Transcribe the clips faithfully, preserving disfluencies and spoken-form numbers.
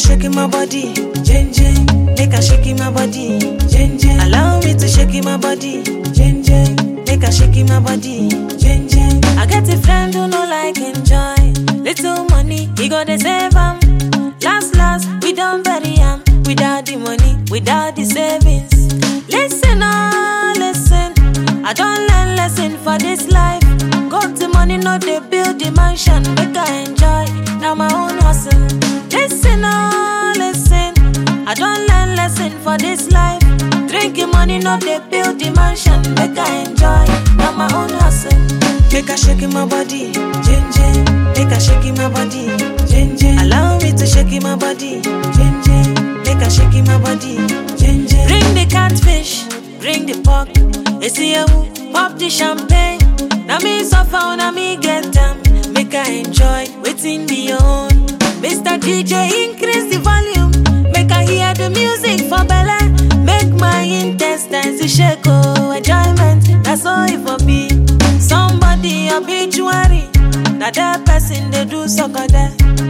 shake my body, jen jen. Make a shake my body, jen jen. Allow me to shake my body, jen jen. Make a shake my body, jen jen. I get a friend who no like enjoy. Little money, he got the save am. Last last, we don't bury am. Without the money, without the savings. Listen, oh, listen. I don't learn lesson for this life. Got the money, no they build the mansion. Make I enjoy, now my own hustle. Listen, oh, listen. I don't learn lesson for this life. Drinking money, no they build the mansion. Make I enjoy, now my own hustle. Make a shake my body, jen jen. Make a shake my body, jen jen. Allow me to shake my body, jen jen. Make a shake my body, jen jen. Bring the catfish, bring the pork. You see you pop the champagne. Now me suffer, now me get them. Make I enjoy, waiting be your own. Mister D J, increase the volume. Make I hear the music for Bella. Make my intestines shake, oh, enjoyment. That's all it for me. Somebody obituary. Now that person they do sucker there.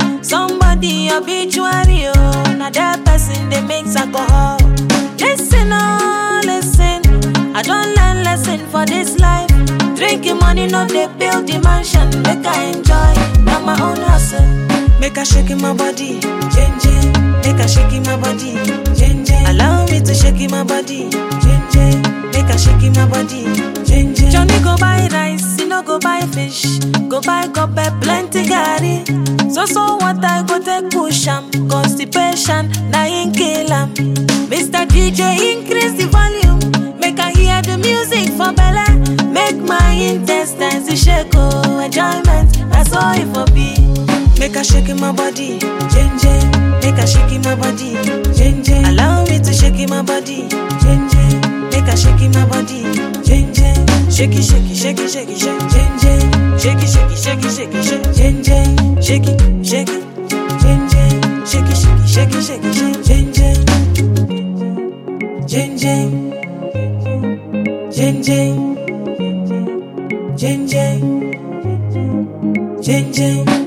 Somebody obituary, oh. Now that person they make alcohol. Listen, oh, listen. I don't learn lesson for this life. Drinking money, no they build the mansion. Make I enjoy, now my own hustle. Make I shake my body, jen jen. Make I shake my body, jen jen. Allow me to shake my body, jen jen. Make I shake my body, jen jen. Johnny go buy rice, he no go buy fish. Go buy cup plenty gari. So so what I go take push am. Constipation, na in kill am. Mister D J, increase the volume. Make I hear the music for Bella. Make my intestines shake, oh, enjoyment. That's all it for me. Make I shake my body, jen jen. Make I shake my body, jen jen. Allow me to shake my body, jen jen. Make I shake my body, jen jen. Shake it, shake it, shake it, shake it, shake it, jen jen. Shake it, shake it, shake it, shake it, shake it, jen jen. Shake it, shake it, jen jen. Shake it, shake it, shake it, shake it, shake it, jen jen. Jen jen. Jen jen, jen jen, jen jen.